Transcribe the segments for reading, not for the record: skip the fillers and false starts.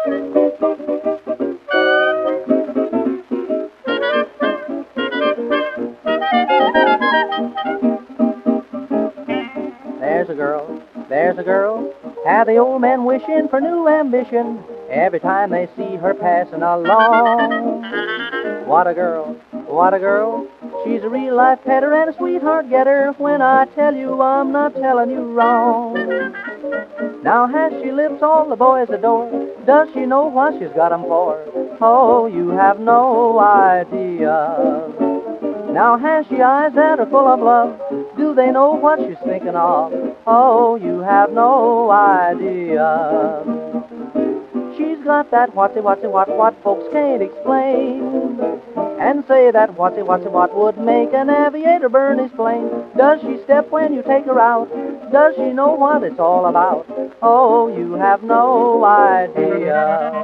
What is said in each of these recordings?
There's a girl, had the old man wishing for new ambition every time they see her passing along. What a girl, what a girl, she's a real life petter and a sweetheart getter. When I tell you, I'm not telling you wrong. Now has she lips all the boys adore? Does she know what she's got 'em for? Oh, you have no idea. Now has she eyes that are full of love? Do they know what she's thinking of? Oh, you have no idea. She's got that what folks can't explain, and say that what would make an aviator burn his plane. Does she step when you take her out? Does she know what it's all about? Oh, you have no idea.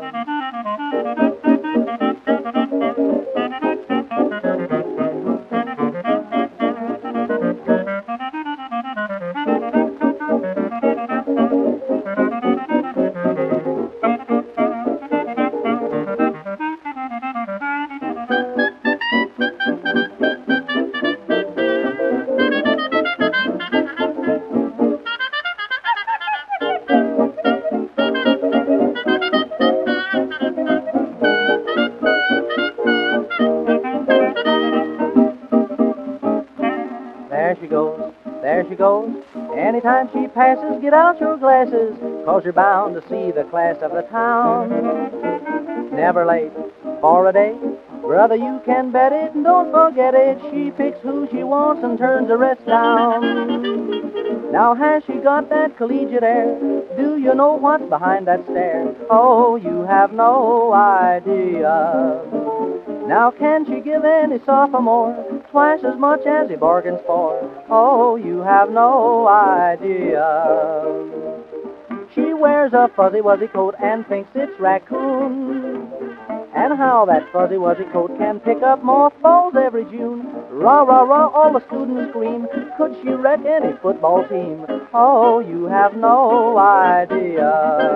There she goes. Anytime she passes, get out your glasses, 'cause you're bound to see the class of the town. Never late for a date, brother, you can bet it, and don't forget it. She picks who she wants and turns the rest down. Now has she got that collegiate air? Do you know what's behind that stare? Oh, you have no idea. Now can she give any sophomore twice as much as he bargains for? Oh, you have no idea. She wears a fuzzy-wuzzy coat and thinks it's raccoon, and how that fuzzy-wuzzy coat can pick up mothballs every June. Rah, rah, rah, all the students scream. Could she wreck any football team? Oh, you have no idea.